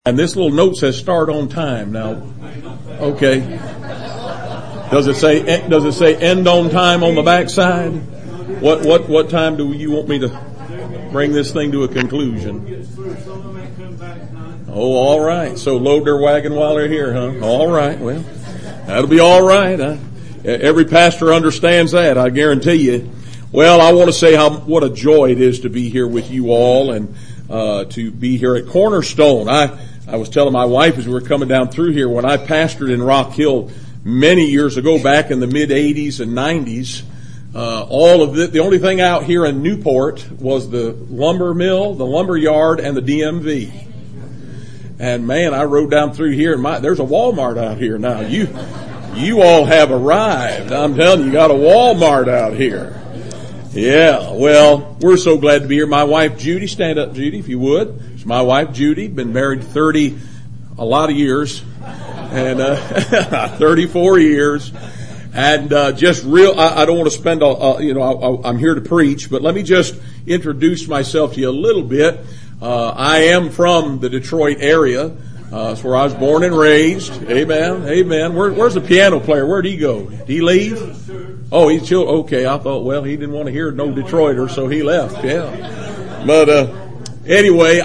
And this little note says start on time. Now, okay. Does it say end on time on the back side? What time do you want me to bring this thing to a conclusion? Oh, all right. So load their wagon while they're here, huh? All right. Well, that'll be all right. Every pastor understands that, I guarantee you. Well, I want to say what a joy it is to be here with you all and to be here at Cornerstone. I was telling my wife as we were coming down through here, when I pastored in Rock Hill many years ago, back in the mid 80s and 90s, the only thing out here in Newport was the lumber mill, the lumber yard, and the DMV. And man, I rode down through here and there's a Walmart out here now. You all have arrived. I'm telling you, got a Walmart out here. Yeah, well, we're so glad to be here. My wife, Judy, stand up, Judy, if you would. It's my wife, Judy, been married a lot of years, and 34 years. And I don't want to spend, I'm here to preach, but let me just introduce myself to you a little bit. I am from the Detroit area. That's where I was born and raised. Amen. Amen. Where's the piano player? Where'd he go? Did he leave? Oh, he's chill. Okay. I thought, well, he didn't want to hear no Detroiter, so he left. Yeah. But, anyway,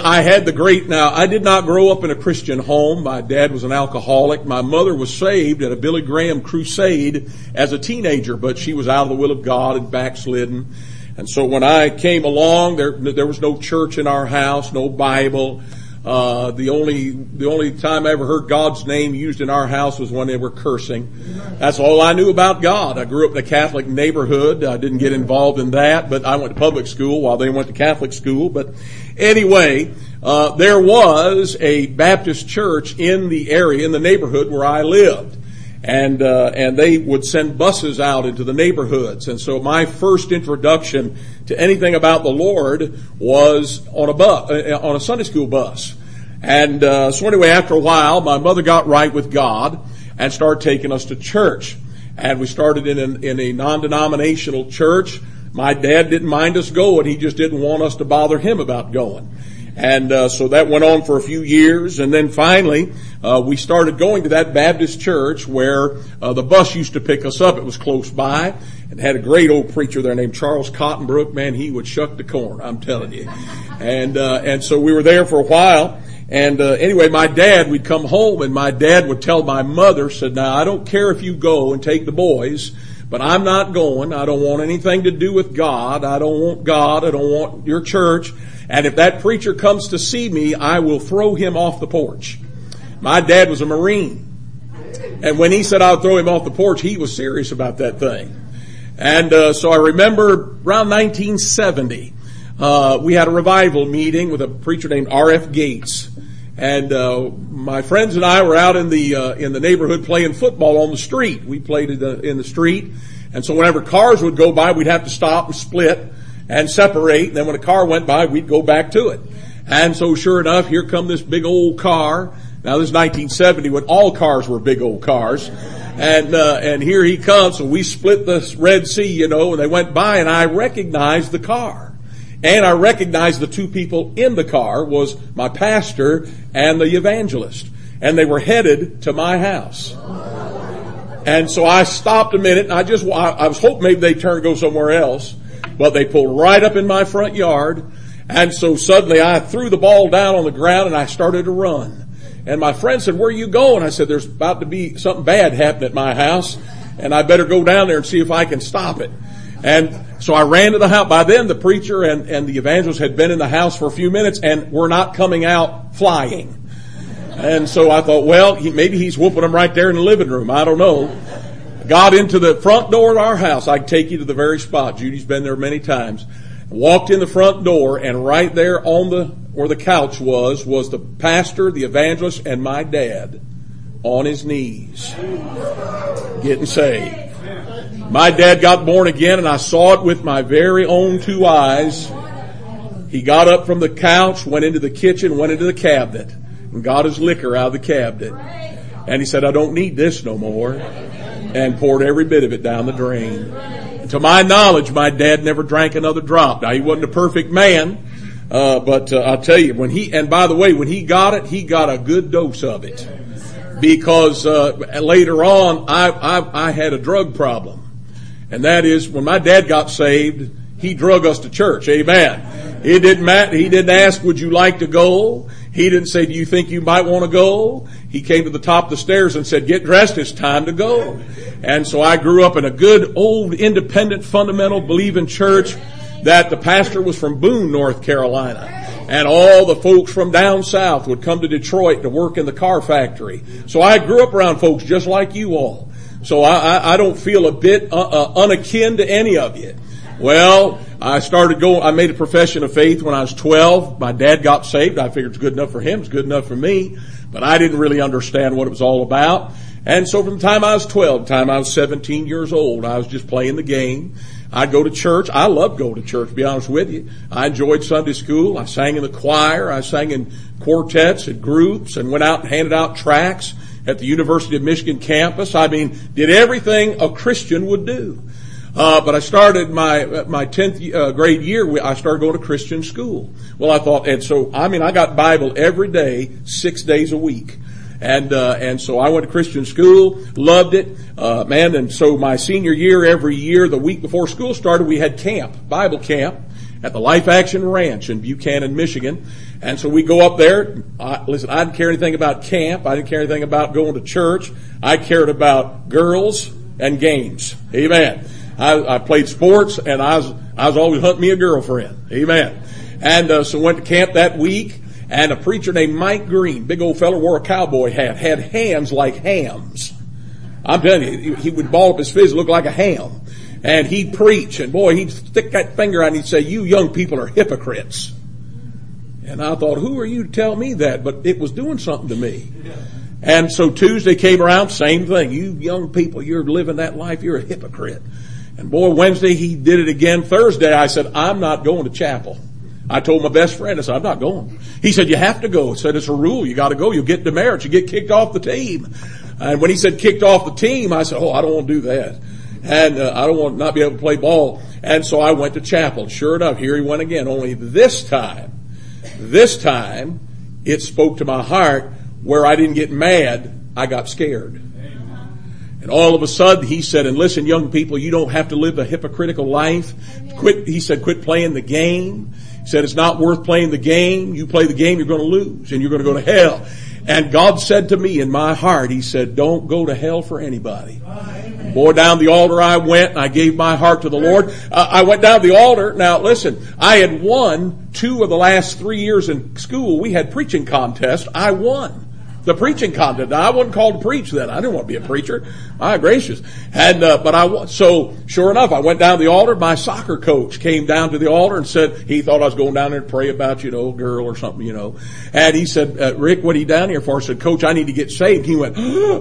I did not grow up in a Christian home. My dad was an alcoholic. My mother was saved at a Billy Graham crusade as a teenager, but she was out of the will of God and backslidden. And so when I came along, there was no church in our house, no Bible. The only time I ever heard God's name used in our house was when they were cursing. That's all I knew about God. I grew up in a Catholic neighborhood. I didn't get involved in that, but I went to public school while they went to Catholic school. But anyway, there was a Baptist church in the area, in the neighborhood where I lived. And they would send buses out into the neighborhoods. And so my first introduction to anything about the Lord was on a Sunday school bus. And so anyway, after a while, my mother got right with God and started taking us to church. And we started in a non-denominational church. My dad didn't mind us going. He just didn't want us to bother him about going. And so that went on for a few years, and then finally we started going to that Baptist church where the bus used to pick us up. It was close by, and had a great old preacher there named Charles Cottonbrook. Man, he would shuck the corn, I'm telling you. And so we were there for a while. And anyway, we'd come home, and my dad would tell my mother, said, "Now I don't care if you go and take the boys, but I'm not going. I don't want anything to do with God. I don't want God. I don't want your church. And if that preacher comes to see me, I will throw him off the porch." My dad was a Marine. And when he said I would throw him off the porch, he was serious about that thing. And so I remember around 1970, we had a revival meeting with a preacher named R.F. Gates. And my friends and I were out in the neighborhood playing football on the street. We played in the street. And so whenever cars would go by, we'd have to stop and split and separate. And then when a car went by, we'd go back to it. And so sure enough, here come this big old car. Now this is 1970 when all cars were big old cars. And here he comes. So we split the Red Sea, and they went by, and I recognized the car. And I recognized the two people in the car was my pastor and the evangelist. And they were headed to my house. And so I stopped a minute, and I was hoping maybe they'd turn and go somewhere else. But they pulled right up in my front yard. And so suddenly I threw the ball down on the ground and I started to run. And my friend said, "Where are you going?" I said, "There's about to be something bad happening at my house, and I better go down there and see if I can stop it." And so I ran to the house. By then the preacher and the evangelist had been in the house for a few minutes and were not coming out flying. And so I thought, well, maybe he's whooping them right there in the living room. I don't know. Got into the front door of our house. I can take you to the very spot. Judy's been there many times. Walked in the front door, and right there where the couch was the pastor, the evangelist, and my dad on his knees getting saved. My dad got born again, and I saw it with my very own two eyes. He got up from the couch, went into the kitchen, went into the cabinet, and got his liquor out of the cabinet. And he said, "I don't need this no more," and poured every bit of it down the drain. And to my knowledge, my dad never drank another drop. Now, he wasn't a perfect man, But I'll tell you, and by the way, when he got it, he got a good dose of it. Because later on, I had a drug problem. And that is, when my dad got saved, he drug us to church. Amen. It didn't matter. He didn't ask, would you like to go? He didn't say, do you think you might want to go? He came to the top of the stairs and said, get dressed, it's time to go. And so I grew up in a good, old, independent, fundamental, believing church that the pastor was from Boone, North Carolina. And all the folks from down south would come to Detroit to work in the car factory. So I grew up around folks just like you all. So I don't feel a bit unakin to any of you. Well, I made a profession of faith when I was 12. My dad got saved. I figured it's good enough for him. It's good enough for me. But I didn't really understand what it was all about. And so from the time I was 12, the time I was 17 years old, I was just playing the game. I'd go to church. I loved going to church, to be honest with you. I enjoyed Sunday school. I sang in the choir. I sang in quartets and groups and went out and handed out tracts at the University of Michigan campus. I mean, did everything a Christian would do. But I started my 10th grade year, I started going to Christian school. Well, I thought, I got Bible every day, 6 days a week. And so I went to Christian school, loved it, and so my senior year, every year, the week before school started, we had Bible camp, at the Life Action Ranch in Buchanan, Michigan. And so we go up there. I didn't care anything about camp. I didn't care anything about going to church. I cared about girls and games. Amen. I played sports, and I was always hunting me a girlfriend. Amen. And so went to camp that week, and a preacher named Mike Green, big old fella, wore a cowboy hat, had hands like hams. I'm telling you, he would ball up his fist, look like a ham. And he'd preach, and boy, he'd stick that finger out and he'd say, you young people are hypocrites. And I thought, who are you to tell me that? But it was doing something to me. And so Tuesday came around, same thing. You young people, you're living that life, you're a hypocrite. And boy, Wednesday he did it again. Thursday I said, I'm not going to chapel. I told my best friend, I said, I'm not going. He said, you have to go. I said, it's a rule. You got to go. You'll get demerits. You get kicked off the team. And when he said kicked off the team, I said, I don't want to do that. And I don't want to not be able to play ball. And so I went to chapel. Sure enough, here he went again. Only this time, it spoke to my heart where I didn't get mad. I got scared. And all of a sudden he said, and listen, young people, you don't have to live a hypocritical life. He said, quit playing the game. He said, it's not worth playing the game. You play the game, you're going to lose and you're going to go to hell. And God said to me in my heart, he said, don't go to hell for anybody. Boy, down the altar I went and I gave my heart to the Lord. I went down the altar. Now listen, I had won 2 of the last 3 years in school. We had preaching contests. I won the preaching contest. Now, I wasn't called to preach then. I didn't want to be a preacher. My gracious. And, so sure enough, I went down the altar. My soccer coach came down to the altar and said, he thought I was going down there to pray about, a girl or something, And he said, Rick, what are you down here for? I said, Coach, I need to get saved. He went,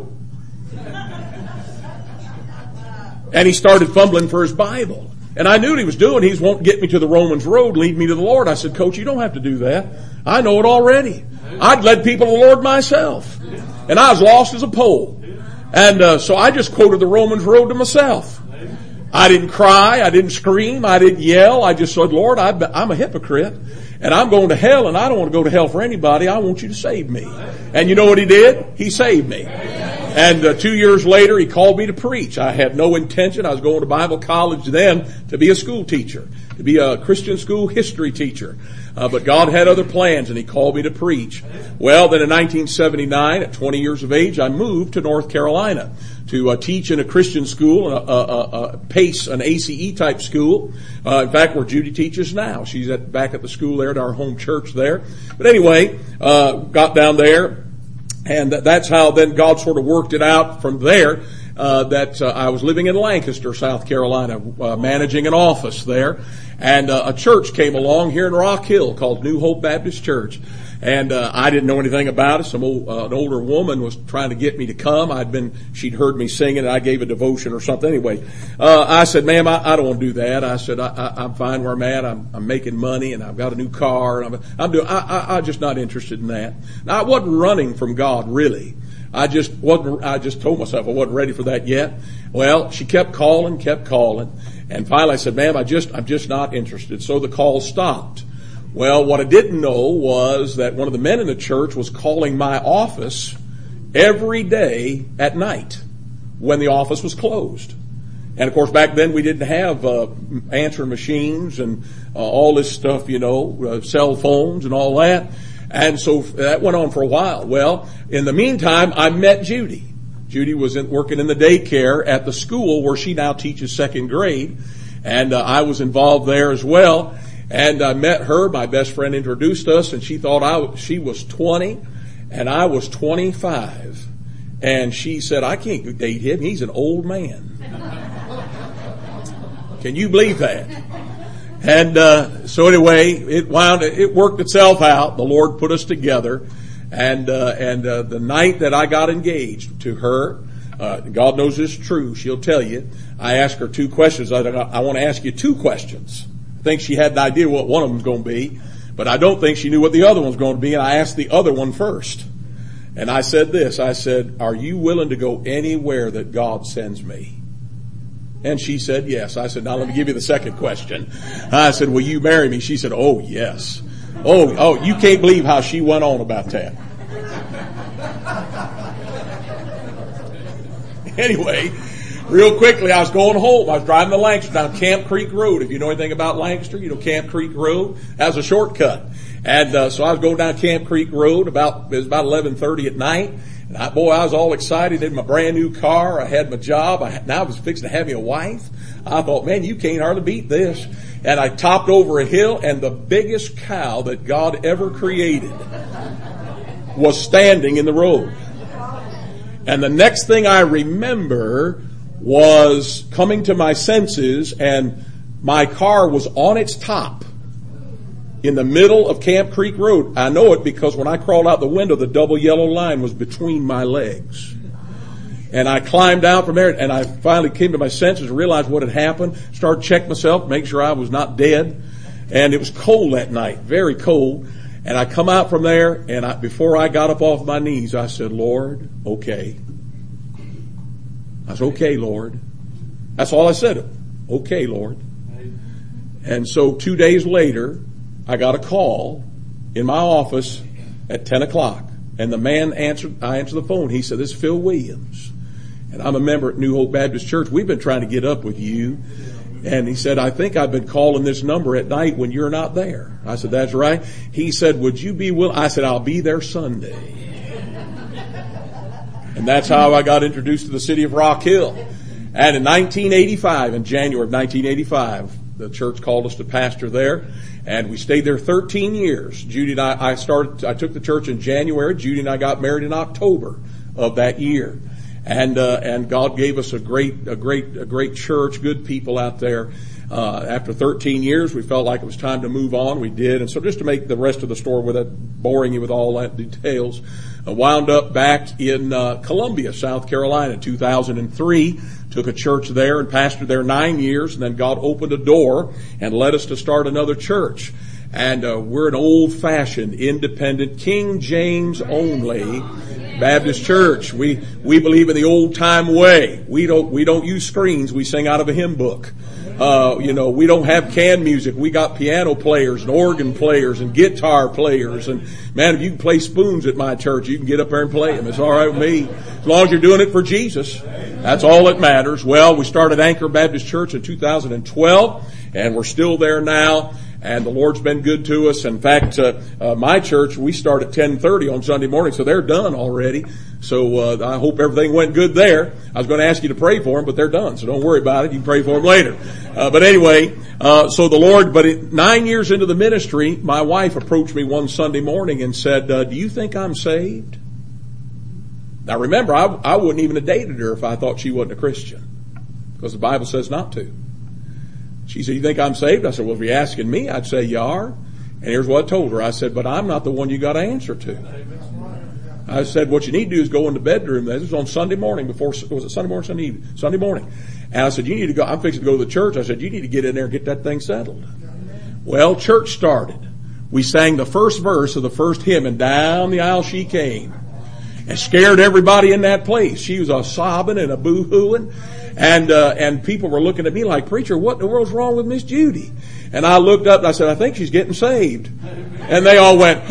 and he started fumbling for his Bible. And I knew what he was doing. He was wanting to get me to the Romans road, lead me to the Lord. I said, Coach, you don't have to do that. I know it already. I'd led people to the Lord myself. And I was lost as a pole. And so I just quoted the Romans road to myself. I didn't cry. I didn't scream. I didn't yell. I just said, Lord, I'm a hypocrite. And I'm going to hell, and I don't want to go to hell for anybody. I want you to save me. And you know what he did? He saved me. And 2 years later, he called me to preach. I had no intention. I was going to Bible college then to be a school teacher, to be a Christian school history teacher. But God had other plans, and he called me to preach. Well, then in 1979, at 20 years of age, I moved to North Carolina to teach in a Christian school, PACE, an ACE type school. In fact, where Judy teaches now. She's back at the school there at our home church there. But anyway, got down there, and that's how then God sort of worked it out from there. That I was living in Lancaster, South Carolina, managing an office there, and a church came along here in Rock Hill called New Hope Baptist Church, and I didn't know anything about it. An older woman was trying to get me to come. She'd heard me singing, and I gave a devotion or something. Anyway, I said, "Ma'am, I don't want to do that." I said, "I'm fine where I'm at. I'm making money, and I've got a new car, and I'm just not interested in that." Now, I wasn't running from God really. I just told myself I wasn't ready for that yet. Well, she kept calling, and finally I said, "Ma'am, I'm just not interested." So the call stopped. Well, what I didn't know was that one of the men in the church was calling my office every day at night when the office was closed. And of course, back then we didn't have answering machines and all this stuff, cell phones and all that. And so that went on for a while. Well, in the meantime, I met Judy. Judy was working in the daycare at the school where she now teaches second grade. And I was involved there as well. And I met her. My best friend introduced us, and she thought she was 20 and I was 25. And she said, I can't date him. He's an old man. Can you believe that? And so anyway, it worked itself out. The Lord put us together. And the night that I got engaged to her, God knows this is true. She'll tell you. I asked her 2 questions. I want to ask you 2 questions. I think she had an idea what one of them was going to be, but I don't think she knew what the other one was going to be. And I asked the other one first. And I said this. I said, are you willing to go anywhere that God sends me? And she said yes. I said, now let me give you the second question. I said, will you marry me? She said, oh, yes. Oh, you can't believe how she went on about that. Anyway, real quickly, I was going home. I was driving to Lancaster down Camp Creek Road. If you know anything about Lancaster, Camp Creek Road. That was a shortcut. And so I was going down Camp Creek Road. It was about 11:30 at night. And I was all excited in my brand new car. I had my job. Now I was fixing to have me a wife. I thought, man, you can't hardly beat this. And I topped over a hill, and the biggest cow that God ever created was standing in the road. And the next thing I remember was coming to my senses, and my car was on its top in the middle of Camp Creek Road. I know it because when I crawled out the window, the double yellow line was between my legs. And I climbed out from there, and I finally came to my senses and realized what had happened. Started checking myself, make sure I was not dead. And it was cold that night, very cold. And I come out from there, and before I got up off my knees, I said, Lord, okay. I said, okay, Lord. That's all I said. Okay, Lord. And so 2 days later, I got a call in my office at 10 o'clock. And the man I answered the phone. He said, this is Phil Williams. And I'm a member at New Hope Baptist Church. We've been trying to get up with you. And he said, I think I've been calling this number at night when you're not there. I said, that's right. He said, would you be willing? I said, I'll be there Sunday. And that's how I got introduced to the city of Rock Hill. And in 1985, in January of 1985, the church called us to pastor there. And we stayed there 13 years. Judy and I took the church in January. Judy and I got married in October of that year. And God gave us a great church, good people out there. After 13 years, we felt like it was time to move on. We did. And so just to make the rest of the story without boring you with all that details, I wound up back in Columbia, South Carolina in 2003. Took a church there and pastored there 9 years. And then God opened a door and led us to start another church. And we're an old-fashioned, independent, King James only Baptist church. We believe in the old-time way. We don't use screens. We sing out of a hymn book. We don't have canned music. We got piano players and organ players and guitar players. And man, if you can play spoons at my church, you can get up there and play them. It's all right with me. As long as you're doing it for Jesus. That's all that matters. Well, we started Anchor Baptist Church in 2012, and we're still there now. And the Lord's been good to us. In fact, my church, we start at 10:30 on Sunday morning, so they're done already. So I hope everything went good there. I was going to ask you to pray for them, but they're done, so don't worry about it. You can pray for them later. But anyway, so the Lord, 9 years into the ministry, my wife approached me one Sunday morning and said, do you think I'm saved? Now remember, I wouldn't even have dated her if I thought she wasn't a Christian, because the Bible says not to. She said, you think I'm saved? I said, well, if you're asking me, I'd say you are. And here's what I told her. I said, but I'm not the one you got to answer to. I said, what you need to do is go in the bedroom. This was on Sunday morning was it Sunday morning, Sunday evening? Sunday morning. And I said, you need to go. I'm fixing to go to the church. I said, you need to get in there and get that thing settled. Well, church started. We sang the first verse of the first hymn, and down the aisle she came. and scared everybody in that place. She was a sobbing and a boo-hooing. And people were looking at me like, preacher, what in the world's wrong with Miss Judy? And I looked up and I said, I think she's getting saved. And they all went,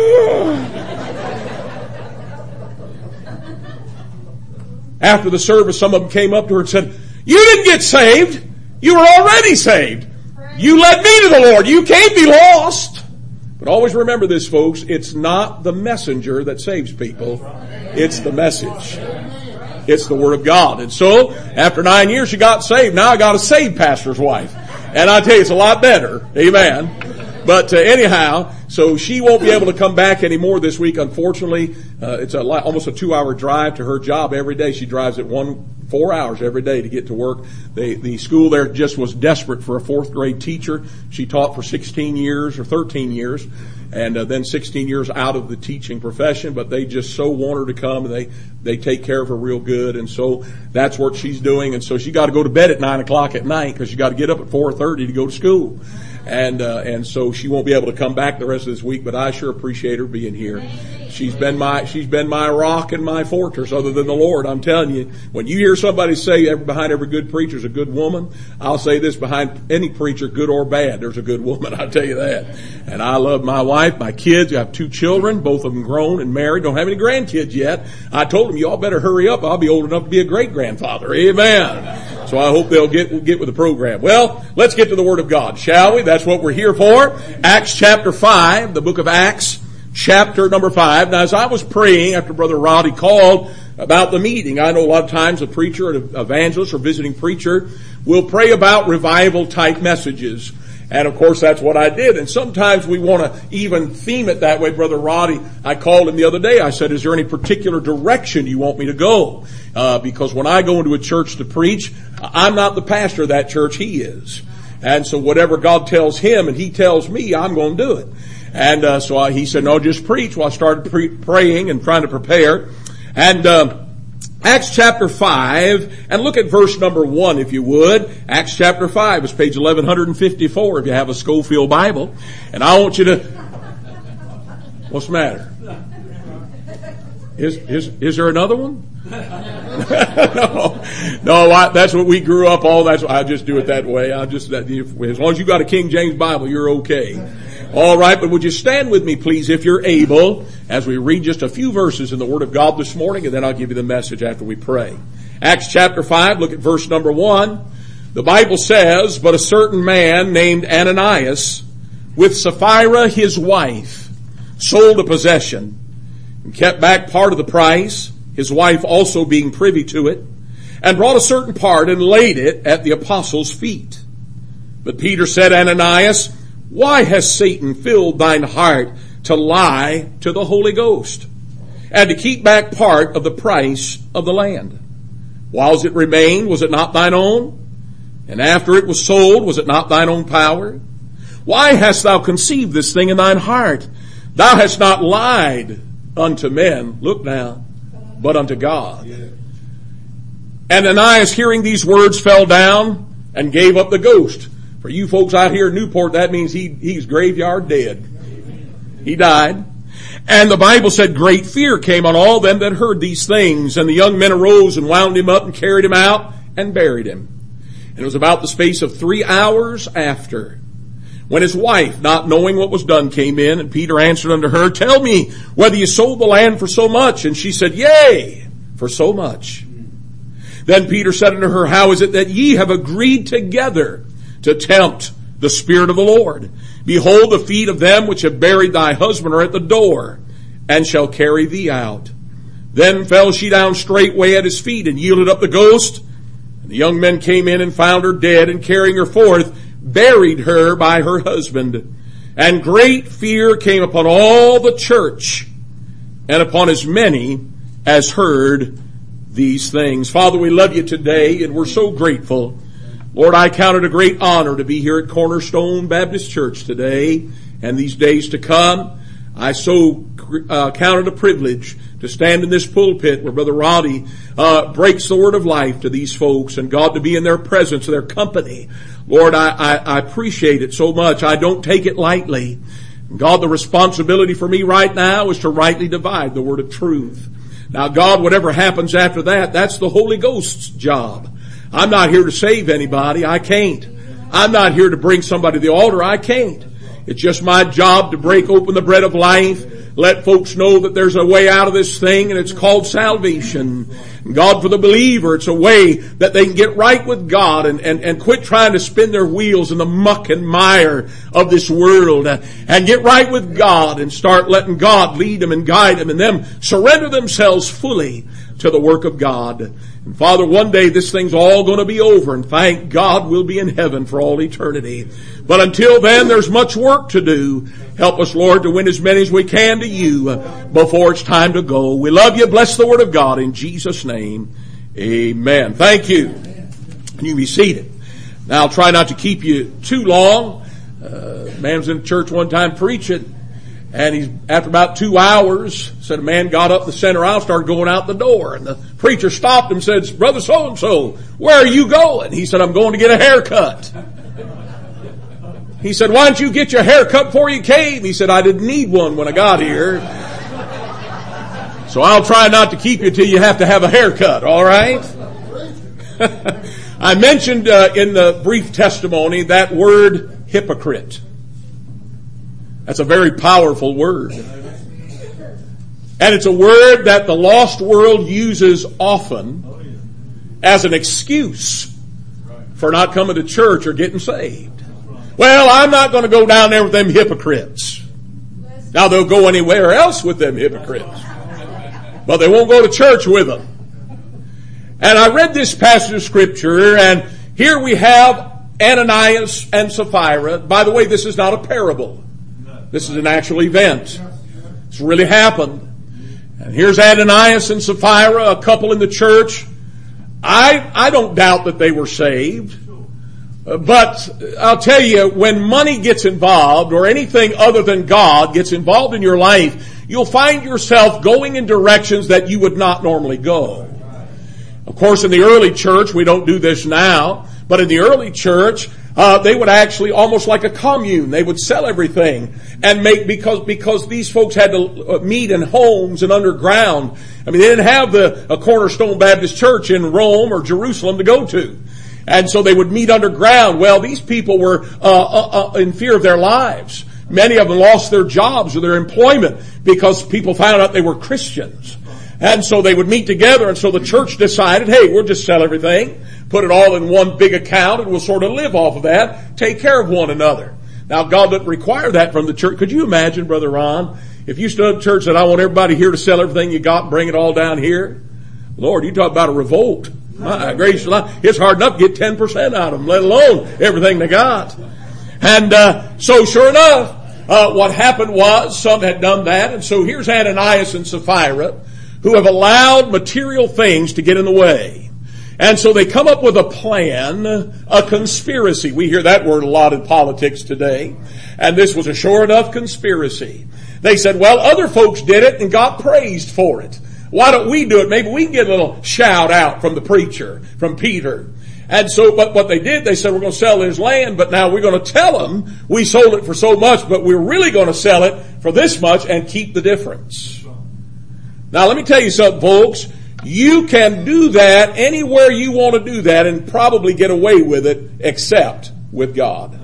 After the service, some of them came up to her and said, you didn't get saved. You were already saved. You led me to the Lord. You can't be lost. But always remember this, folks. It's not the messenger that saves people. It's the message. It's the Word of God. And so, after 9 years, she got saved. Now I got a saved pastor's wife. And I tell you, it's a lot better. Amen. But anyhow, so she won't be able to come back anymore this week, unfortunately. It's almost a 2-hour drive to her job every day. She drives it 4 hours every day to get to work. The school there just was desperate for a 4th grade teacher. She taught for 16 years or 13 years. And then 16 years out of the teaching profession, but they just so want her to come, and they take care of her real good, and so that's what she's doing. And so she got to go to bed at 9 o'clock at night because she got to get up at 4:30 to go to school, and so she won't be able to come back the rest of this week. But I sure appreciate her being here. She's been my rock and my fortress, other than the Lord. I'm telling you, when you hear somebody say behind every good preacher is a good woman, I'll say this: behind any preacher, good or bad, there's a good woman. I'll tell you that. And I love my wife, my kids. I have 2 children, both of them grown and married. Don't have any grandkids yet. I told them, y'all better hurry up. I'll be old enough to be a great grandfather. Amen. So I hope they'll get with the program. Well, let's get to the Word of God, shall we? That's what we're here for. Acts chapter 5, the book of Acts. Chapter number 5. Now, as I was praying after Brother Roddy called about the meeting, I know a lot of times a preacher, an evangelist, or visiting preacher will pray about revival type messages. And of course, that's what I did. And sometimes we want to even theme it that way. Brother Roddy, I called him the other day. I said, is there any particular direction you want me to go? Because when I go into a church to preach, I'm not the pastor of that church. He is. And so whatever God tells him and he tells me, I'm going to do it. And so he said, no, just preach. Well, I started praying and trying to prepare. And Acts chapter 5, and look at verse number 1 if you would. Acts chapter 5 is page 1154 if you have a Schofield Bible. And I want you to... What's the matter? Is there another one? No, that's what we grew up all. I just do it that way. As long as you got a King James Bible, you're okay. All right, but would you stand with me, please, if you're able, as we read just a few verses in the Word of God this morning, and then I'll give you the message after we pray. Acts chapter 5, look at verse number 1. The Bible says, but a certain man named Ananias, with Sapphira his wife, sold a possession, and kept back part of the price, his wife also being privy to it, and brought a certain part and laid it at the apostles' feet. But Peter said, Ananias, why has Satan filled thine heart to lie to the Holy Ghost, and to keep back part of the price of the land? Whiles it remained, was it not thine own? And after it was sold, was it not thine own power? Why hast thou conceived this thing in thine heart? Thou hast not lied unto men, look now, but unto God. Yeah. And Ananias, hearing these words, fell down and gave up the ghost. For you folks out here in Newport, that means he's graveyard dead. He died. And the Bible said great fear came on all them that heard these things. And the young men arose and wound him up and carried him out and buried him. And it was about the space of 3 hours after, when his wife, not knowing what was done, came in, and Peter answered unto her, tell me whether you sold the land for so much. And she said, yea, for so much. Then Peter said unto her, how is it that ye have agreed together to tempt the Spirit of the Lord? Behold, the feet of them which have buried thy husband are at the door, and shall carry thee out. Then fell she down straightway at his feet, and yielded up the ghost. And the young men came in and found her dead, and carrying her forth, buried her by her husband. And great fear came upon all the church, and upon as many as heard these things. Father, we love you today, and we're so grateful. Lord, I count it a great honor to be here at Cornerstone Baptist Church today and these days to come. I so count it a privilege to stand in this pulpit where Brother Roddy breaks the word of life to these folks, and God, to be in their presence, their company. Lord, I appreciate it so much. I don't take it lightly. God, the responsibility for me right now is to rightly divide the word of truth. Now God, whatever happens after that, that's the Holy Ghost's job. I'm not here to save anybody. I can't. I'm not here to bring somebody to the altar. I can't. It's just my job to break open the bread of life, let folks know that there's a way out of this thing, and it's called salvation. And God, for the believer, it's a way that they can get right with God and quit trying to spin their wheels in the muck and mire of this world, and get right with God and start letting God lead them and guide them, and them surrender themselves fully to the work of God. And Father, one day this thing's all going to be over, and thank God we'll be in heaven for all eternity. But until then, there's much work to do. Help us, Lord, to win as many as we can to you before it's time to go. We love you. Bless the Word of God in Jesus' name. Amen. Thank you. And you can be seated. Now, I'll try not to keep you too long. A man was in church one time preaching, and after about 2 hours, said a man got up the center aisle, started going out the door, and the preacher stopped him and said, "Brother so-and-so, where are you going?" He said, "I'm going to get a haircut." He said, "Why didn't you get your hair cut before you came?" He said, "I didn't need one when I got here. So I'll try not to keep you till you have to have a haircut, all right?" I mentioned in the brief testimony that word hypocrite. That's a very powerful word. And it's a word that the lost world uses often as an excuse for not coming to church or getting saved. Well, I'm not going to go down there with them hypocrites. Now they'll go anywhere else with them hypocrites, but they won't go to church with them. And I read this passage of Scripture, and here we have Ananias and Sapphira. By the way, this is not a parable. This is an actual event. It's really happened. And here's Ananias and Sapphira, a couple in the church. I don't doubt that they were saved. But I'll tell you, when money gets involved or anything other than God gets involved in your life, you'll find yourself going in directions that you would not normally go. Of course, in the early church, we don't do this now, but in the early church, they would actually, almost like a commune, they would sell everything and make, because these folks had to meet in homes and underground. I mean, they didn't have a Cornerstone Baptist Church in Rome or Jerusalem to go to. And so they would meet underground. Well, these people were in fear of their lives. Many of them lost their jobs or their employment because people found out they were Christians. And so they would meet together, and so the church decided, hey, we'll just sell everything, put it all in one big account, and we'll sort of live off of that, take care of one another. Now, God doesn't require that from the church. Could you imagine, Brother Ron, if you stood up in church and said, I want everybody here to sell everything you got and bring it all down here? Lord, you talk about a revolt. My gracious, it's hard enough to get 10% out of them, let alone everything they got. And so sure enough, what happened was some had done that, and so here's Ananias and Sapphira, who have allowed material things to get in the way. And so they come up with a plan, a conspiracy. We hear that word a lot in politics today. And this was a sure enough conspiracy. They said, well, other folks did it and got praised for it. Why don't we do it? Maybe we can get a little shout out from the preacher, from Peter. And so, but what they did, they said, we're going to sell his land, but now we're going to tell him we sold it for so much, but we're really going to sell it for this much and keep the difference. Now, let me tell you something, folks. You can do that anywhere you want to do that and probably get away with it except with God.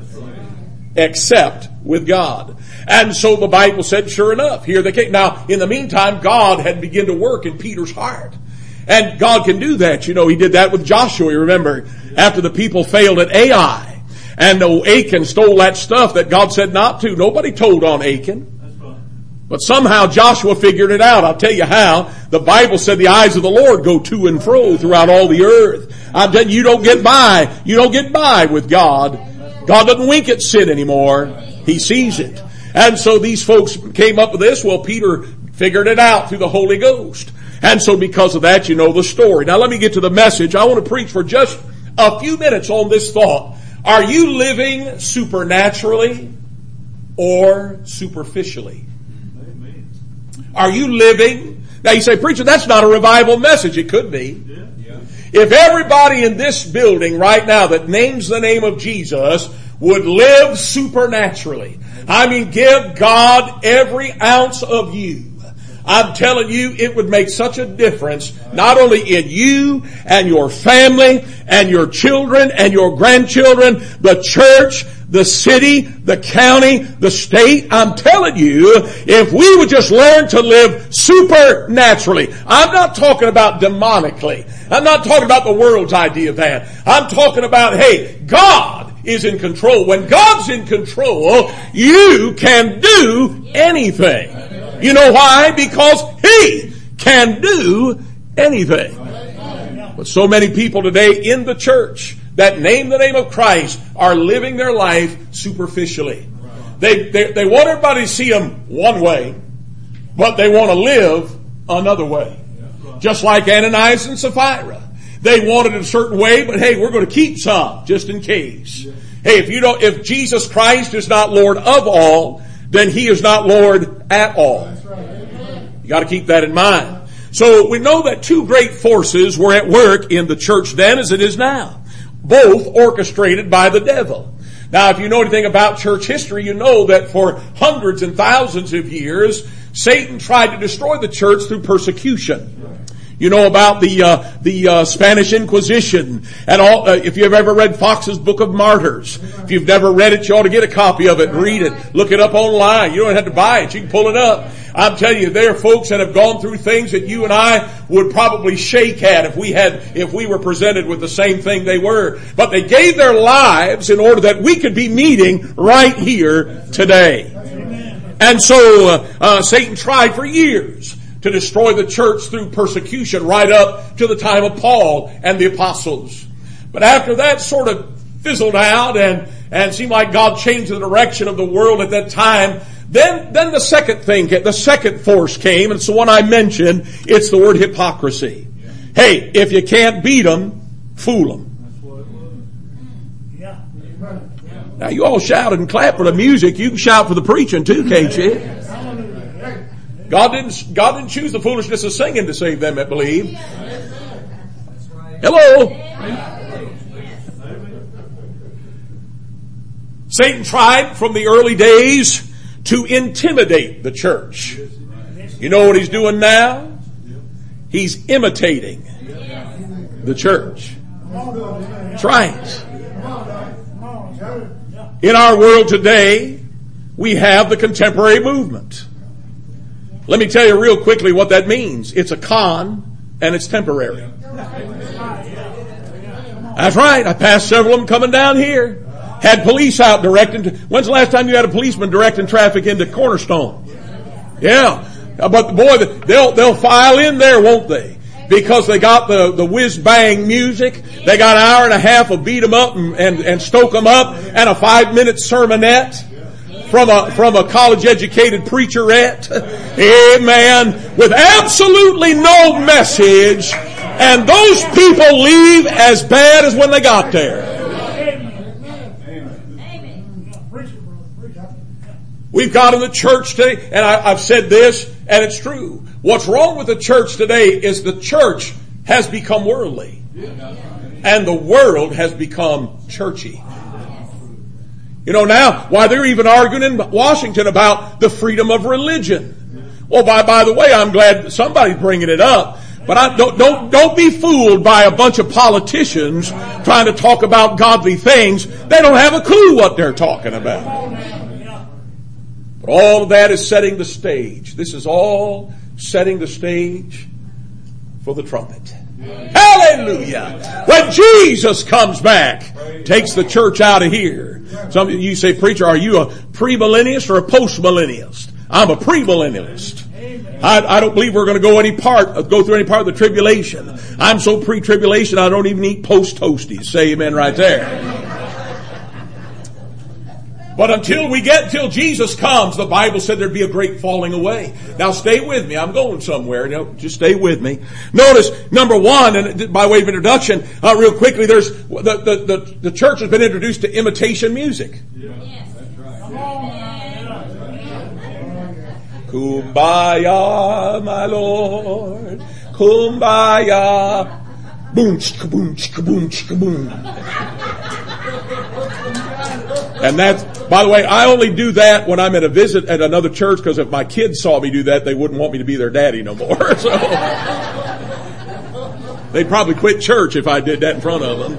Except with God. And so the Bible said, sure enough, here they came. Now, in the meantime, God had begun to work in Peter's heart. And God can do that. You know, He did that with Joshua, you remember, after the people failed at Ai. And Achan stole that stuff that God said not to. Nobody told on Achan. But somehow Joshua figured it out. I'll tell you how. The Bible said the eyes of the Lord go to and fro throughout all the earth. I'm telling you, you don't get by. You don't get by with God. God doesn't wink at sin anymore. He sees it. And so these folks came up with this. Well, Peter figured it out through the Holy Ghost. And so because of that, you know the story. Now let me get to the message. I want to preach for just a few minutes on this thought. Are you living supernaturally or superficially? Are you living? Now you say, preacher, that's not a revival message. It could be. If everybody in this building right now that names the name of Jesus would live supernaturally, I mean, give God every ounce of you. I'm telling you, it would make such a difference, not only in you and your family and your children and your grandchildren, the church, the city, the county, the state. I'm telling you, if we would just learn to live supernaturally. I'm not talking about demonically. I'm not talking about the world's idea of that. I'm talking about, hey, God is in control. When God's in control, you can do anything. You know why? Because He can do anything. But so many people today in the church that name the name of Christ are living their life superficially. They want everybody to see them one way, but they want to live another way. Just like Ananias and Sapphira. They wanted it a certain way, but hey, we're going to keep some just in case. Hey, if Jesus Christ is not Lord of all, then He is not Lord at all. You got to keep that in mind. So we know that two great forces were at work in the church then as it is now. Both orchestrated by the devil. Now, if you know anything about church history, you know that for hundreds and thousands of years, Satan tried to destroy the church through persecution. You know about the Spanish Inquisition and all. If you've ever read Fox's Book of Martyrs, if you've never read it, you ought to get a copy of it and read it. Look it up online. You don't have to buy it. You can pull it up. I'm telling you, there are folks that have gone through things that you and I would probably shake at if we were presented with the same thing they were. But they gave their lives in order that we could be meeting right here today. And so Satan tried for years to destroy the church through persecution right up to the time of Paul and the apostles. But after that sort of fizzled out and seemed like God changed the direction of the world at that time, then the second force came, and it's the one I mentioned. It's the word hypocrisy. Hey, if you can't beat them, fool them. Now you all shouted and clapped for the music. You can shout for the preaching too, can't you? God didn't choose the foolishness of singing to save them that believe. Hello. Satan tried from the early days to intimidate the church. You know what he's doing now? He's imitating the church. That's right. In our world today, we have the contemporary movement. Let me tell you real quickly what that means. It's a con and it's temporary. That's right. I passed several of them coming down here. Had police out directing. When's the last time you had a policeman directing traffic into Cornerstone? Yeah. But boy, they'll file in there, won't they? Because they got the whiz-bang music. They got an hour and a half of beat 'em up and stoke 'em up and a 5-minute sermonette from a college-educated preacherette. Amen. With absolutely no message. And those people leave as bad as when they got there. We've got in the church today, and I've said this, and it's true. What's wrong with the church today is the church has become worldly. And the world has become churchy. You know now, why they're even arguing in Washington about the freedom of religion. Well, by the way, I'm glad that somebody's bringing it up. But don't be fooled by a bunch of politicians trying to talk about godly things. They don't have a clue what they're talking about. But all of that is setting the stage. This is all setting the stage for the trumpet. Hallelujah! When Jesus comes back, takes the church out of here. Some of you say, preacher, are you a premillennialist or a postmillennialist? I'm a premillennialist. I don't believe we're going to go through any part of the tribulation. I'm so pre-tribulation I don't even eat post-toasties. Say amen right there. But until Jesus comes, the Bible said there'd be a great falling away. Now stay with me. I'm going somewhere. Just stay with me. Notice, number one, and by way of introduction, real quickly, there's the church has been introduced to imitation music. Yes. That's right. Kumbaya, my Lord. Kumbaya. Boom, chicka boom, chicka boom, chicka boom. And By the way, I only do that when I'm at a visit at another church, because if my kids saw me do that, they wouldn't want me to be their daddy no more. So they'd probably quit church if I did that in front of them.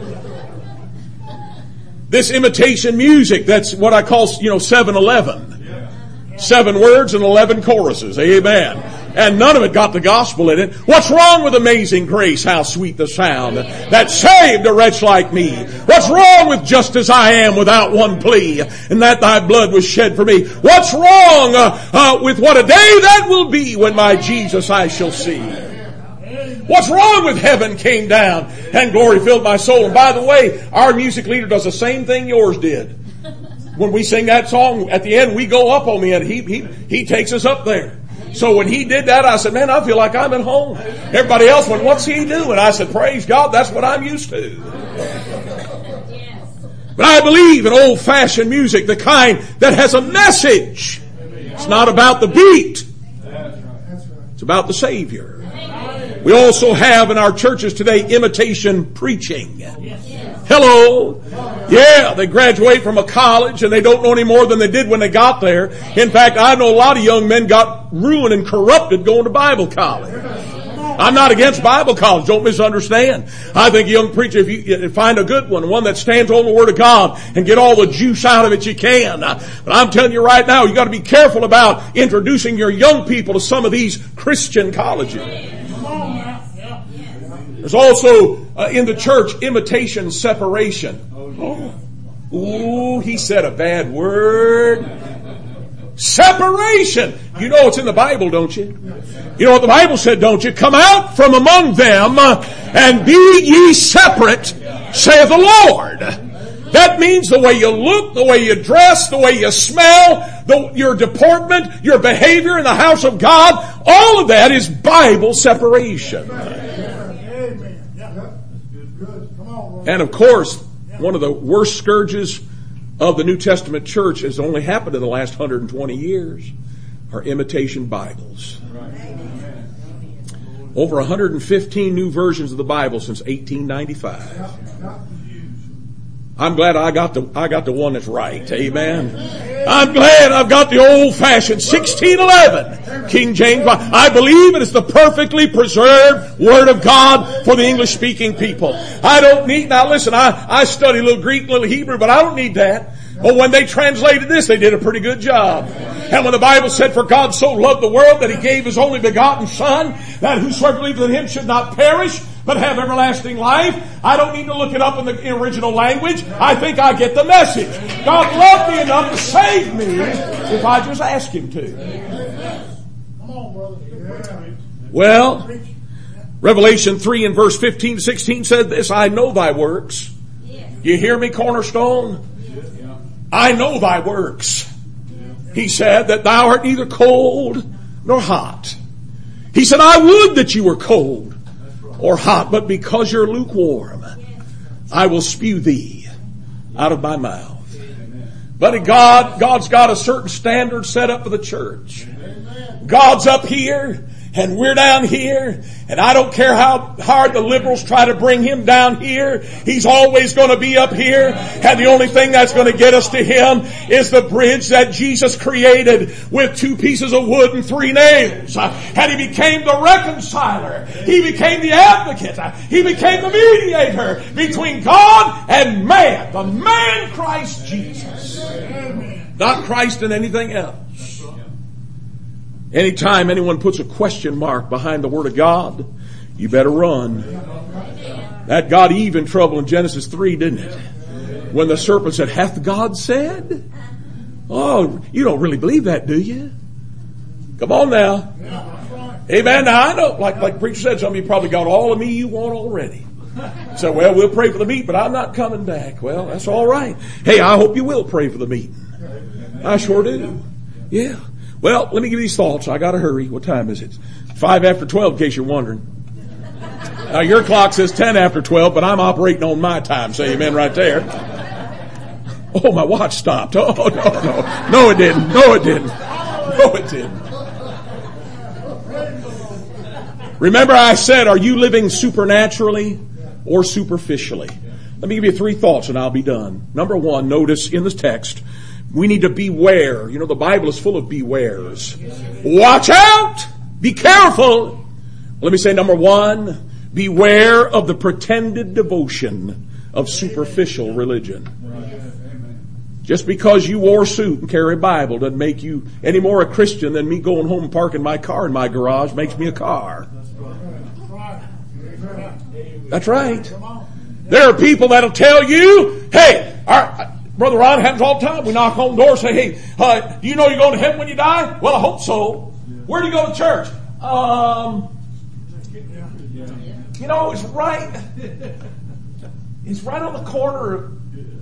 This imitation music, that's what I call, 7-11. 7 words and 11 choruses. Amen. And none of it got the gospel in it. What's wrong with Amazing Grace? How sweet the sound that saved a wretch like me. What's wrong with Just As I Am without one plea, and that thy blood was shed for me? What's wrong with what a day that will be when my Jesus I shall see? What's wrong with heaven came down and glory filled my soul? And by the way, our music leader does the same thing yours did. When we sing that song, at the end we go up on the end. He takes us up there. So when he did that, I said, man, I feel like I'm at home. Everybody else went, what's he doing? I said, praise God, that's what I'm used to. But I believe in old-fashioned music, the kind that has a message. It's not about the beat. It's about the Savior. We also have in our churches today imitation preaching. Hello. Yeah, they graduate from a college and they don't know any more than they did when they got there. In fact, I know a lot of young men got ruined and corrupted going to Bible college. I'm not against Bible college, don't misunderstand. I think a young preacher, if you find a good one that stands on the Word of God and get all the juice out of it you can. But I'm telling you right now, you got to be careful about introducing your young people to some of these Christian colleges. There's also in the church imitation separation. Ooh, he said a bad word. Separation. You know it's in the Bible, don't you? You know what the Bible said, don't you? Come out from among them and be ye separate, saith the Lord. That means the way you look, the way you dress, the way you smell, your deportment, your behavior in the house of God, all of that is Bible separation. And of course, one of the worst scourges of the New Testament church has only happened in the last 120 years are imitation Bibles. Over 115 new versions of the Bible since 1895. I'm glad I got the one that's right. Amen. I'm glad I've got the old-fashioned 1611 King James Bible. I believe it is the perfectly preserved Word of God for the English-speaking people. I don't need, now listen, I study a little Greek, a little Hebrew, but I don't need that. But when they translated this, they did a pretty good job. And when the Bible said, for God so loved the world that He gave His only begotten Son, that whosoever believeth in Him should not perish, but have everlasting life. I don't need to look it up in the original language. I think I get the message. God loved me enough to save me if I just ask Him to. Well, Revelation 3 and verse 15 to 16 said this, I know thy works. You hear me, Cornerstone? I know thy works. He said that thou art neither cold nor hot. He said, I would that you were cold or hot, but because you're lukewarm, I will spew thee out of my mouth. But God's got a certain standard set up for the church. God's up here and we're down here, and I don't care how hard the liberals try to bring Him down here. He's always going to be up here, and the only thing that's going to get us to Him is the bridge that Jesus created with 2 pieces of wood and 3 nails. And He became the reconciler. He became the advocate. He became the mediator between God and man. The man Christ Jesus. Not Christ and anything else. Anytime anyone puts a question mark behind the Word of God, you better run. That got Eve in trouble in Genesis 3, didn't it? When the serpent said, hath God said? Oh, you don't really believe that, do you? Come on now. Amen. Now I know, like the preacher said, some of you probably got all of me you want already. So, well, we'll pray for the meat, but I'm not coming back. Well, that's all right. Hey, I hope you will pray for the meeting. I sure do. Yeah. Well, let me give you these thoughts. I got to hurry. What time is it? 5 after 12, in case you're wondering. Now, your clock says 10 after 12, but I'm operating on my time. Say amen right there. Oh, my watch stopped. Oh, no. No, it didn't. No, it didn't. No, it didn't. Remember I said, are you living supernaturally or superficially? Let me give you 3 thoughts and I'll be done. Number 1, notice in this text, We need to beware. You know, the Bible is full of bewares. Watch out! Be careful! Let me say number one, beware of the pretended devotion of superficial religion. Just because you wore a suit and carry a Bible doesn't make you any more a Christian than me going home and parking my car in my garage makes me a car. That's right. There are people that'll tell you, hey, Brother Ron, it happens all the time. We knock on the door and say, hey, do you know you're going to heaven when you die? Well, I hope so. Where do you go to church? You know, it's right on the corner of...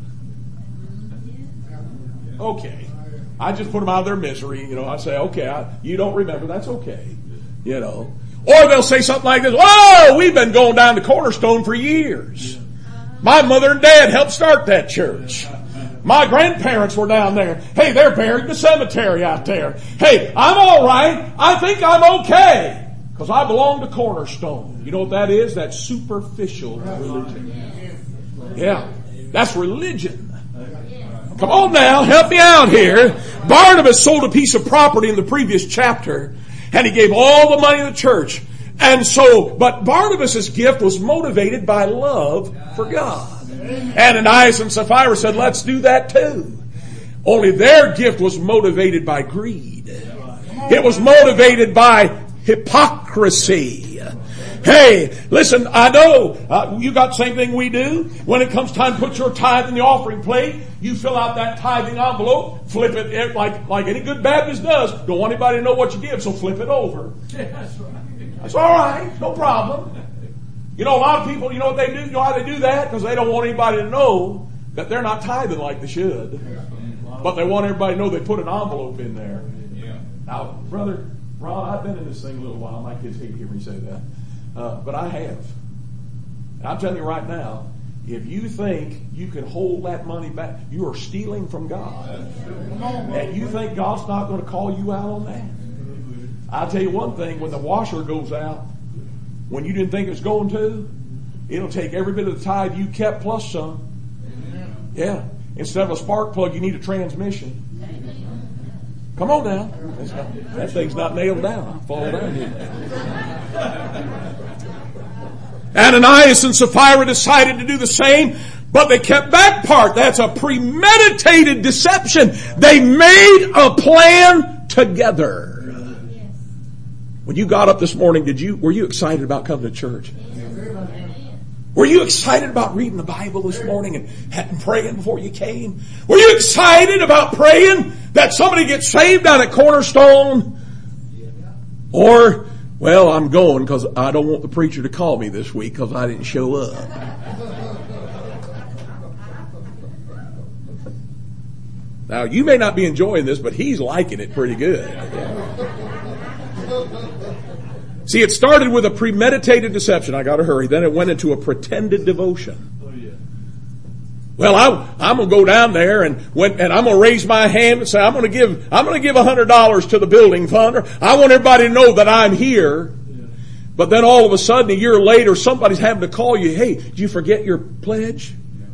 Okay. I just put them out of their misery. You know, I say, okay, you don't remember, that's okay. You know. Or they'll say something like this, oh, we've been going down to Cornerstone for years. My mother and dad helped start that church. My grandparents were down there. Hey, they're buried in the cemetery out there. Hey, I'm all right. I think I'm okay. Because I belong to Cornerstone. You know what that is? That's superficial religion. Yeah, that's religion. Come on now, help me out here. Barnabas sold a piece of property in the previous chapter, and he gave all the money to the church. And so, but Barnabas' gift was motivated by love for God. Ananias and Sapphira said, let's do that too. Only their gift was motivated by greed. It was motivated by hypocrisy. Hey, listen, I know you got the same thing we do. When it comes time to put your tithe in the offering plate, you fill out that tithing envelope, flip it like any good Baptist does. Don't want anybody to know what you give, so flip it over. That's all right, no problem. You know, a lot of people, you know what they do? You know how they do that? Because they don't want anybody to know that they're not tithing like they should. But they want everybody to know they put an envelope in there. Now, Brother Ron, I've been in this thing a little while. My kids hate to hear me say that. But I have. And I'm telling you right now, if you think you can hold that money back, you are stealing from God. And you think God's not going to call you out on that. I'll tell you one thing, when the washer goes out, when you didn't think it was going to, it'll take every bit of the tithe you kept plus some. Yeah. Instead of a spark plug, you need a transmission. Come on now. That thing's not nailed down. I'll fall down here. Ananias and Sapphira decided to do the same, but they kept that part. That's a premeditated deception. They made a plan together. When you got up this morning, were you excited about coming to church? Were you excited about reading the Bible this morning and praying before you came? Were you excited about praying that somebody gets saved down at Cornerstone? Or, well, I'm going because I don't want the preacher to call me this week because I didn't show up. Now, you may not be enjoying this, but he's liking it pretty good. See, it started with a premeditated deception. I got to hurry. Then it went into a pretended devotion. Well, I'm going to go down there and I'm going to raise my hand and say, I'm going to give $100 to the building fund. I want everybody to know that I'm here. But then all of a sudden, a year later, somebody's having to call you, hey, did you forget your pledge?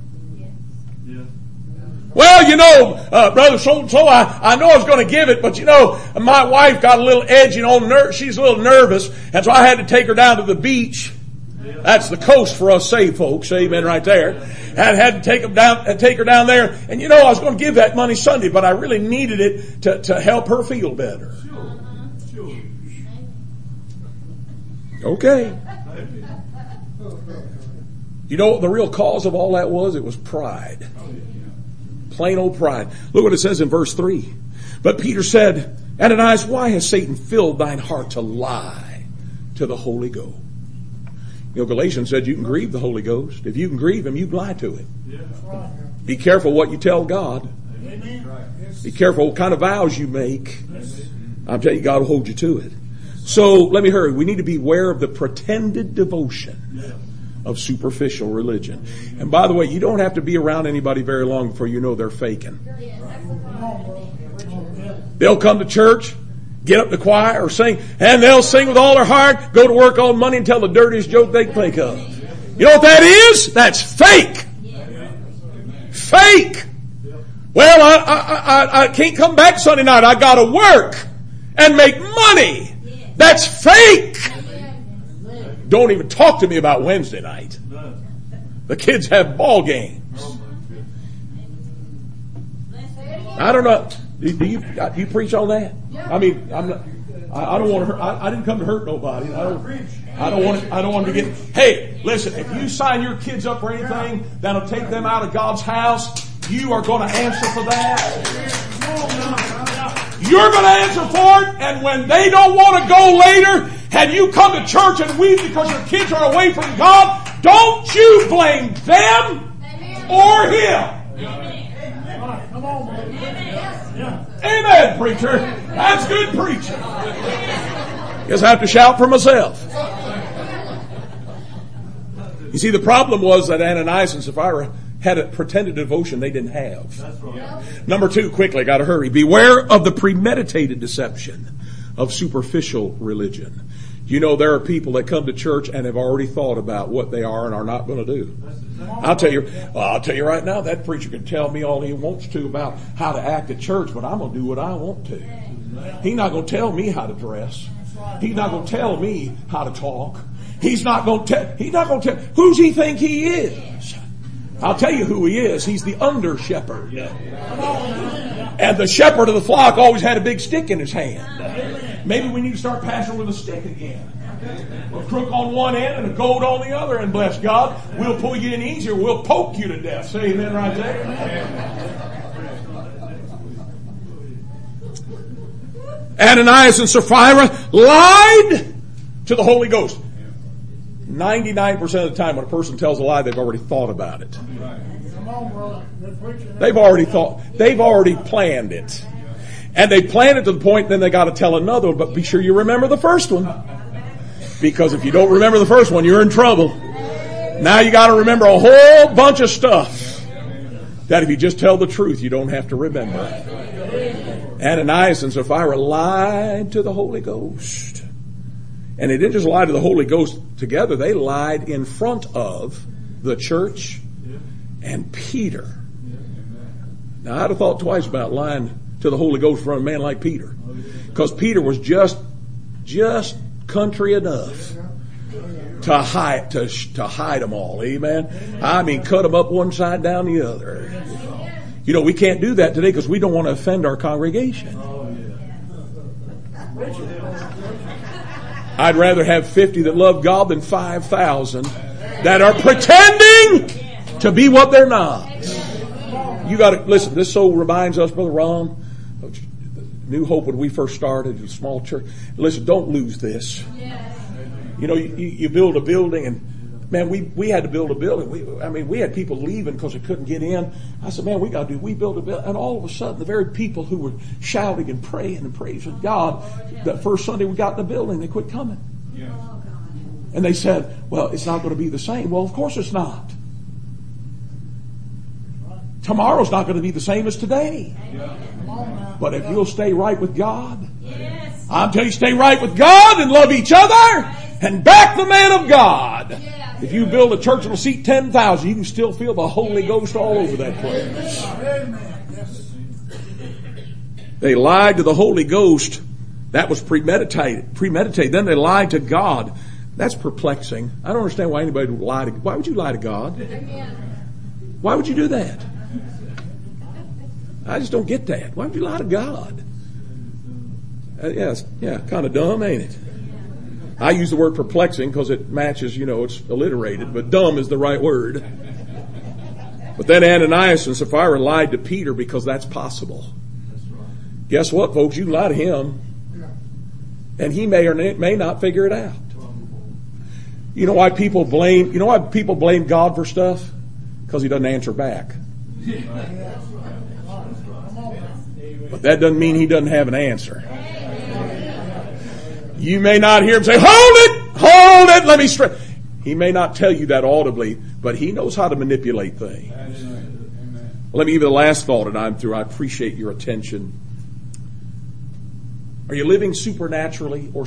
Well, you know, Brother so-and-so, I know I was going to give it, but you know, my wife got a little edgy on she's a little nervous, and so I had to take her down to the beach. That's the coast for us saved folks, amen, right there. And I had to take her down there, and you know, I was going to give that money Sunday, but I really needed it to help her feel better. Okay. You know what the real cause of all that was? It was pride. Plain old pride. Look what it says in verse 3. But Peter said, Ananias, why has Satan filled thine heart to lie to the Holy Ghost? You know, Galatians said you can grieve the Holy Ghost. If you can grieve him, you can lie to him. Be careful what you tell God. Be careful what kind of vows you make. I'm telling you, God will hold you to it. So, let me hurry. We need to be aware of the pretended devotion of superficial religion. And by the way, you don't have to be around anybody very long before you know they're faking. They'll come to church, get up in the choir or sing, and they'll sing with all their heart, go to work on Monday and tell the dirtiest joke they can think of. You know what that is? That's fake. Fake. Well, I can't come back Sunday night. I got to work and make money. That's fake. Don't even talk to me about Wednesday night. The kids have ball games. I don't know. Do you preach on that? I mean, I don't want to hurt. I didn't come to hurt nobody. I don't want to get. Hey, listen. If you sign your kids up for anything that'll take them out of God's house, you are going to answer for that. You're going to answer for it. And when they don't want to go later, and you come to church and weep because your kids are away from God, don't you blame them or him. Amen, preacher. That's good preaching. Guess I have to shout for myself. You see, the problem was that Ananias and Sapphira had a pretended devotion they didn't have. Number 2, quickly, got to hurry. Beware of the premeditated deception of superficial religion. You know, there are people that come to church and have already thought about what they are and are not going to do. I'll tell you right now, that preacher can tell me all he wants to about how to act at church, but I'm going to do what I want to. He's not going to tell me how to dress. He's not going to tell me how to talk. He's not going to tell. Who's he think he is? I'll tell you who he is. He's the under shepherd. And the shepherd of the flock always had a big stick in his hand. Maybe we need to start pastoring with a stick again. A crook on one end and a goad on the other, and bless God, we'll pull you in easier. We'll poke you to death. Say amen right there. Ananias and Sapphira lied to the Holy Ghost. 99% of the time when a person tells a lie, they've already thought about it. They've already planned it. And they planned it to the point then they got to tell another one, but be sure you remember the first one. Because if you don't remember the first one, you're in trouble. Now you got to remember a whole bunch of stuff that if you just tell the truth, you don't have to remember. Ananias and Sapphira lied to the Holy Ghost. And they didn't just lie to the Holy Ghost together. They lied in front of the church and Peter. Now, I'd have thought twice about lying to the Holy Ghost in front of a man like Peter. Because Peter was just country enough to hide them all. Amen. I mean, cut them up one side, down the other. You know, we can't do that today because we don't want to offend our congregation. I'd rather have 50 that love God than 5,000 that are pretending to be what they're not. You got to listen. This so reminds us, Brother Ron, of New Hope when we first started, a small church. Listen, don't lose this. You know, you build a building, and man, we had to build a building. We had people leaving because they couldn't get in. I said, man, we build a building, and all of a sudden, the very people who were shouting and praying and praising God, that first Sunday we got in the building, they quit coming. And they said, well, it's not going to be the same. Well, of course it's not. Tomorrow's not going to be the same as today. But if you'll stay right with God, I'm telling you, stay right with God and love each other and back the man of God. If you build a church that will seat 10,000, you can still feel the Holy Ghost all over that place. They lied to the Holy Ghost. That was premeditated. Then they lied to God. That's perplexing. I don't understand why anybody would lie to God. Why would you lie to God? Why would you do that? I just don't get that. Why would you lie to God? Kind of dumb, ain't it? I use the word perplexing because it matches, it's alliterated, but dumb is the right word. But then Ananias and Sapphira lied to Peter because that's possible. Guess what, folks? You can lie to him, and he may or may not figure it out. You know why people blame God for stuff? Because he doesn't answer back. But that doesn't mean he doesn't have an answer. You may not hear him say, hold it, let me straight. He may not tell you that audibly, but he knows how to manipulate things. Well, let me give you the last thought, and I'm through. I appreciate your attention. Are you living supernaturally or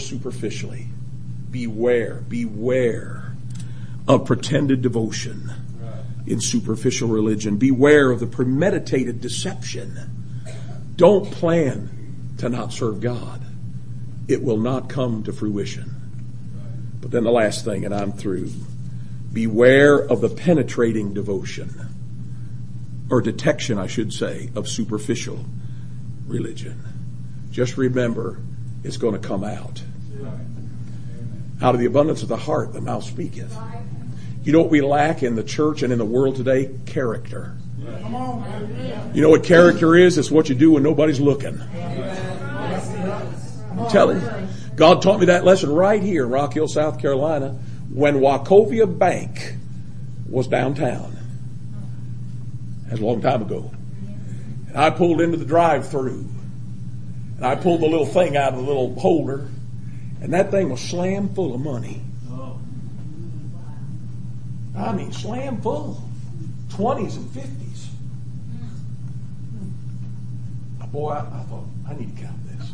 Beware of pretended devotion. in superficial religion. Beware of the premeditated deception. Don't plan to not serve God. It will not come to fruition. But then the last thing, and I'm through. Beware of the penetrating devotion, or detection, I should say, of superficial religion. Just remember, it's going to come out. Out of the abundance of the heart, the mouth speaketh. You know what we lack in the church and in the world today? Character. You know what character is? It's what you do when nobody's looking. I'm telling you. God taught me that lesson right here in Rock Hill, South Carolina, when Wachovia Bank was downtown. That's a long time ago. And I pulled into the drive-thru. And I pulled the little thing out of the little holder. And that thing was slam full of money. I mean, slam full. 20s and 50s. Boy, I thought, I need to count this.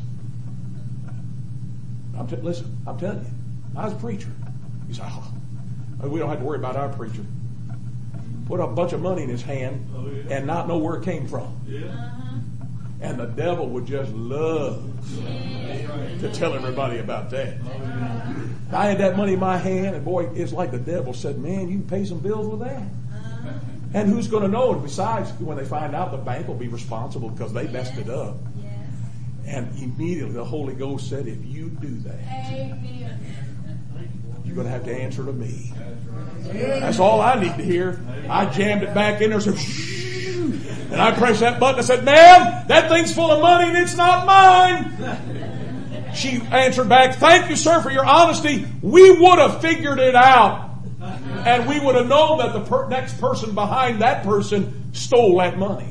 Listen, I'm telling you, I was a preacher. He said, we don't have to worry about our preacher. Put a bunch of money in his hand and not know where it came from. And the devil would just love to tell everybody about that. I had that money in my hand, and boy, it's like the devil said, man, you can pay some bills with that. And who's going to know? And besides, when they find out, the bank will be responsible because they messed it up. And immediately the Holy Ghost said, if you do that, you're going to have to answer to me. That's all I need to hear. I jammed it back in there, said, and I pressed that button. I said, ma'am, that thing's full of money and it's not mine. She answered back, thank you, sir, for your honesty. We would have figured it out. And we would have known that the next person behind that person stole that money.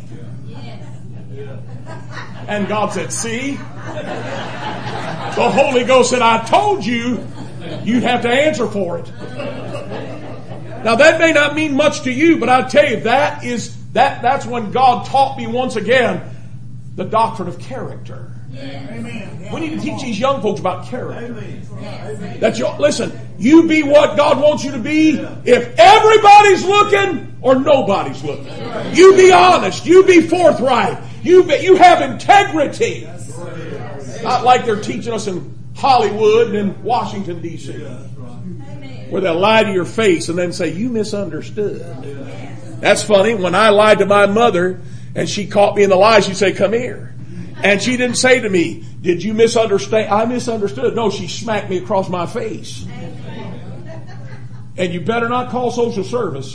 And God said, see? The Holy Ghost said, I told you you'd have to answer for it. Now that may not mean much to you, but I'll tell you, that's when God taught me once again the doctrine of character. We need to teach these young folks about character. Listen, you be what God wants you to be if everybody's looking or nobody's looking. You be honest. You be forthright. You have integrity. Not like they're teaching us in Hollywood and in Washington, D.C. where they'll lie to your face and then say, you misunderstood. That's funny. When I lied to my mother and she caught me in the lie, she'd say, come here. And she didn't say to me, did you misunderstand? I misunderstood. No, she smacked me across my face. And you better not call social service.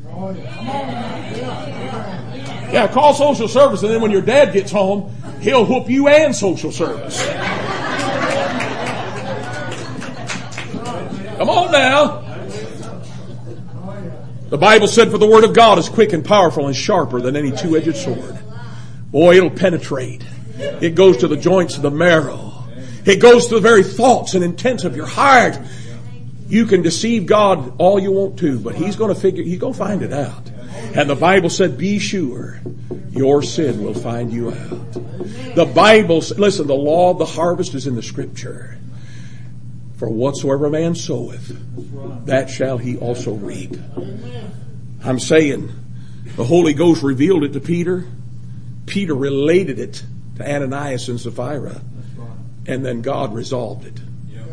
Yeah, call social service, and then when your dad gets home, he'll whoop you and social service. Come on now. The Bible said, for the word of God is quick and powerful and sharper than any two-edged sword. Boy, it'll penetrate. It goes to the joints of the marrow. It goes to the very thoughts and intents of your heart. You can deceive God all you want to, but He's going to find it out. And the Bible said, be sure your sin will find you out. The Bible, listen, the law of the harvest is in the Scripture. For whatsoever a man soweth, that shall he also reap. I'm saying, the Holy Ghost revealed it to Peter. Peter related it to Ananias and Sapphira. And then God resolved it.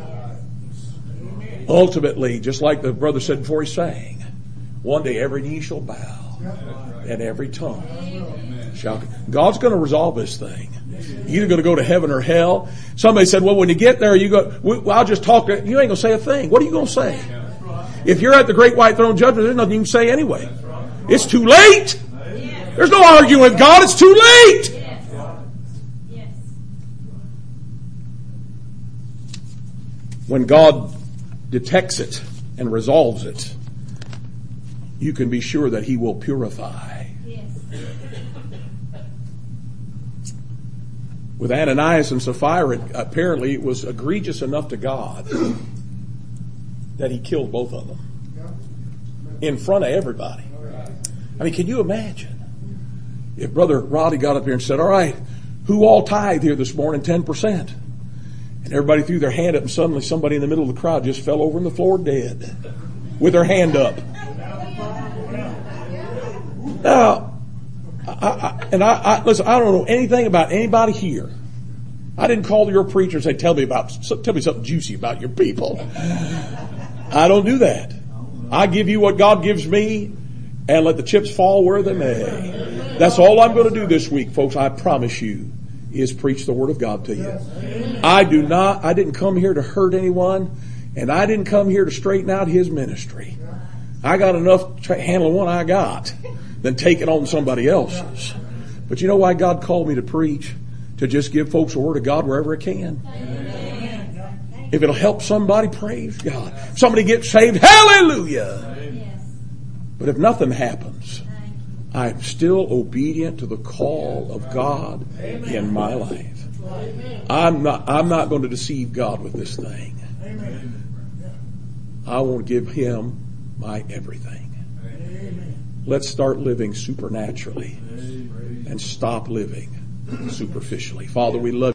Ultimately, just like the brother said before he sang, one day every knee shall bow and every tongue shall. God's going to resolve this thing. You're either going to go to heaven or hell. Somebody said, well, when you get there, you go, well, I'll just talk. You ain't going to say a thing. What are you going to say? If you're at the great white throne judgment, there's nothing you can say anyway. It's too late. There's no arguing with God. It's too late. When God detects it and resolves it, you can be sure that He will purify. With Ananias and Sapphira, apparently it was egregious enough to God that He killed both of them in front of everybody. I mean, can you imagine if Brother Roddy got up here and said, all right, who all tithe here this morning 10%? And everybody threw their hand up, and suddenly somebody in the middle of the crowd just fell over on the floor dead with their hand up. Now, listen, I don't know anything about anybody here. I didn't call your preacher and say, tell me something juicy about your people. I don't do that. I give you what God gives me and let the chips fall where they may. That's all I'm going to do this week, folks. I promise you, is preach the Word of God to you. I didn't come here to hurt anyone, and I didn't come here to straighten out His ministry. I got enough handling what I got than taking on somebody else's. But you know why God called me to preach? To just give folks the Word of God wherever it can. If it'll help somebody, praise God. If somebody gets saved, hallelujah. But if nothing happens, I'm still obedient to the call of God in my life. I'm not going to deceive God with this thing. I want to give Him my everything. Let's start living supernaturally and stop living superficially. Father, we love you.